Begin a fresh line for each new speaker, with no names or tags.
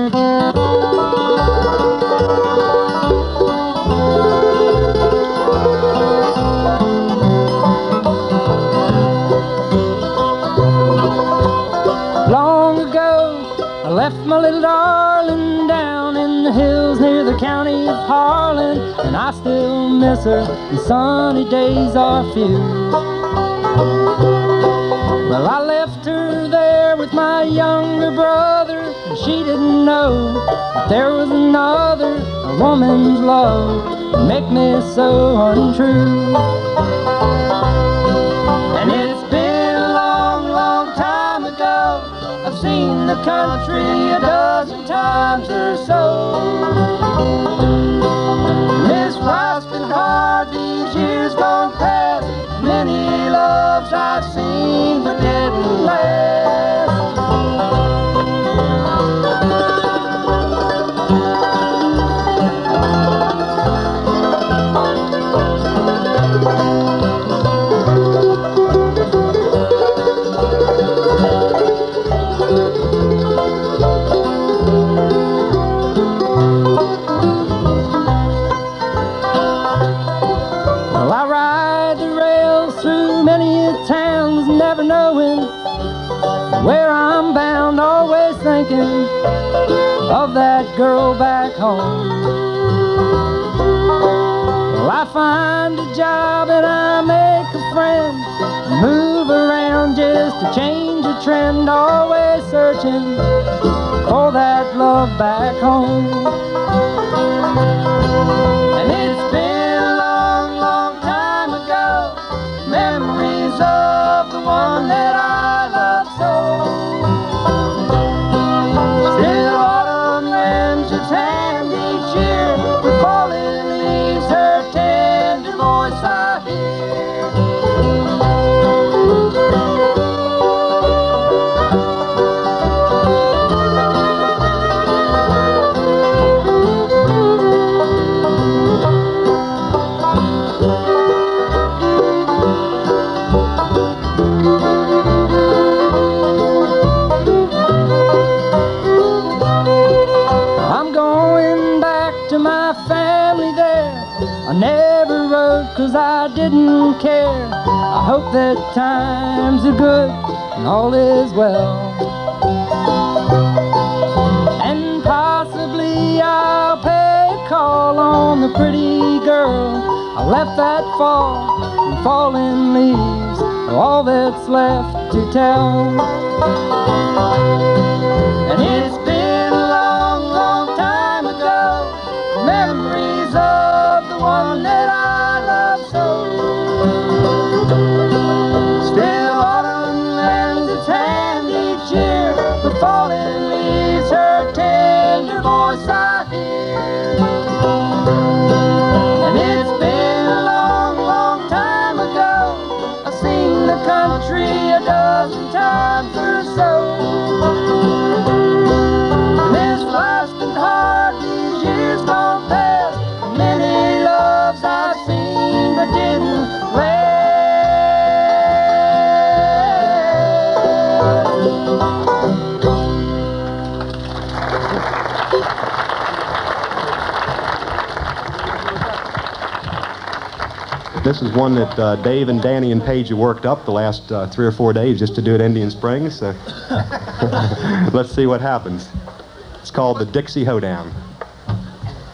Long ago, I left my little darling down in the hills near the county of Harlan, and I still miss her, and sunny days are few. Well, I left her there with my younger brother, and she didn't know that there was another. A woman's love would make me so untrue. And it's been a long, long time ago. I've seen the country a dozen times or so. Miss Rust and hard these years gone past. Many loves I've seen but didn't last. Well, I ride the rails through many towns, never knowing where I'm bound, always thinking of that girl back home. Well, I find a job and I make a friend, move around just to change a trend, always searching for that love back home. And it's been a long, long time ago, memories of the one that I love so. Still autumn lends its hand each year, the falling leaves, her tender voice I hear. I'm going back to my family there. I never wrote 'cause I didn't care. I hope that times are good and all is well. And possibly I'll pay a call on the pretty girl I left that fall, and falling leaves are all that's left to tell. And it's been a long, long time ago, memories of the one that I love so. Still autumn lends its hand each year, the falling leaves, her tender voice I hear. And it's been a long, long time ago, I've seen the country a dozen times or so. Miss Rust and hard these years gone past, many loves I've seen but didn't last.
This is one that Dave and Danny and Paige have worked up the last 3 or 4 days just to do at Indian Springs. So let's see what happens. It's called the Dixie Hoedown.